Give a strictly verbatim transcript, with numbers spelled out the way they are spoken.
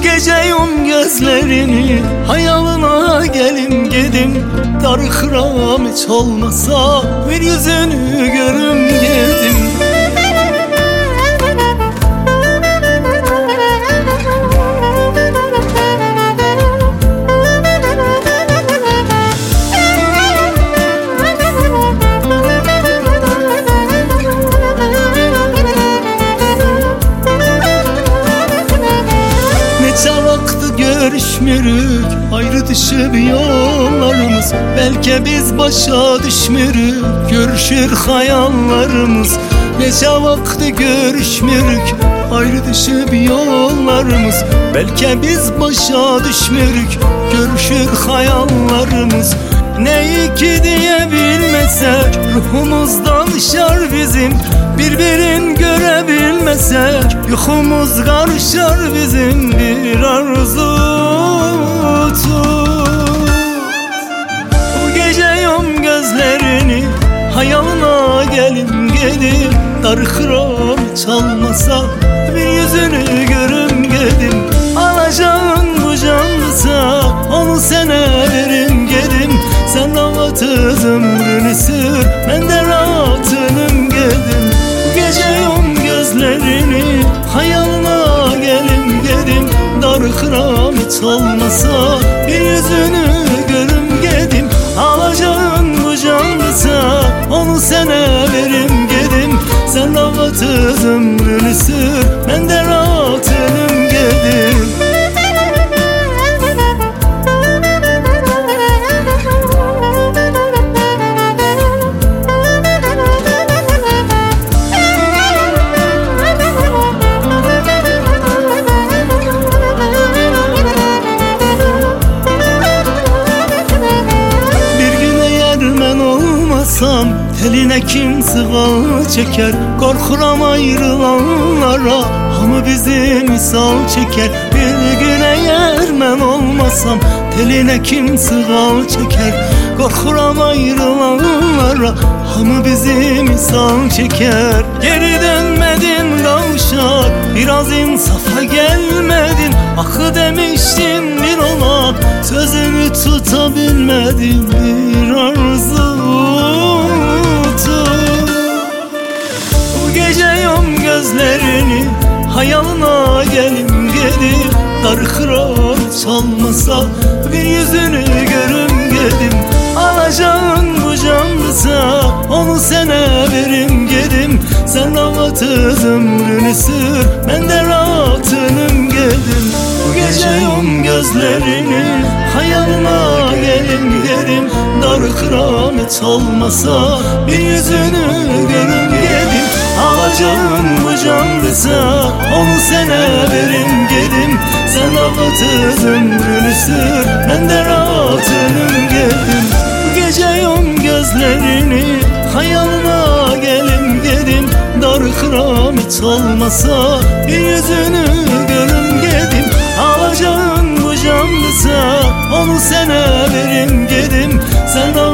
gece yum gözlerini, hayalına gelim gedim. Darıxıram hiç olmasa bir yüzünü görüm gedim. Görüşmürük, ayrı düşüp yollarımız. Belki biz başa düşmürük, görüşür hayallarımız. Nece vakti görüşmürük, ayrı düşüp yollarımız. Belki biz başa düşmürük, görüşür hayallarımız. Neyi ki diye bilmesek, ruhumuz danışar bizim. Birbirin görebilmesek, yuhumuz karışar bizim. Bir arzu tut, bu gece yum gözlerini, hayalına gelim gedim. Darıxıram hiç olmasa bir yüzünü görüm gedim. Alacağın bu canlısa onu sana verim gedim. Sen rahat ömrünü sür, ben de rahatınım gedim. Gece yum gözlerini, hayalına gelim gedim. Darıxıram hiç olmasa bir yüzünü görüm gedim. Alacağın bu canlısa onu sana verim gedim. Sen rahat ömrünü sür, ben de rahatınım gedim. Teline kim sığal çeker, korkuram ayrılanlara. Hamı bizi misal çeker, bir gün eğer men olmasam. Teline kim sığal çeker, korkuram ayrılanlara. Hamı bizi misal çeker. Geri dönmedin kavuşar, biraz insafa gelmedin. Akı demiştin bir ola, sözünü tutabilmedin. Bir arzu tut, bu gece yum gözlerini, hayalına gelim gedim. Darıxıram hiç olmasa bir yüzünü görüm gedim. Alacağın bu canlısa onu sana verim gedim. Sen rahat ömrünü sür, ben de rahatınım gedim. Bu gece yum gözlerini, hayalına gelim gedim. Darıxıram hiç olmasa bir yüzünü görüm gedim. Alacağın bu canlısa onu sana verim gedim. Sen rahat ömrünü sür, ben de rahatınım gedim. Bu gece yum gözlerini, hayalına gelim gedim. Darıxıram hiç olmasa bir yüzünü görüm gedim. Alacağın bu canlısa onu sana verim gedim. Sen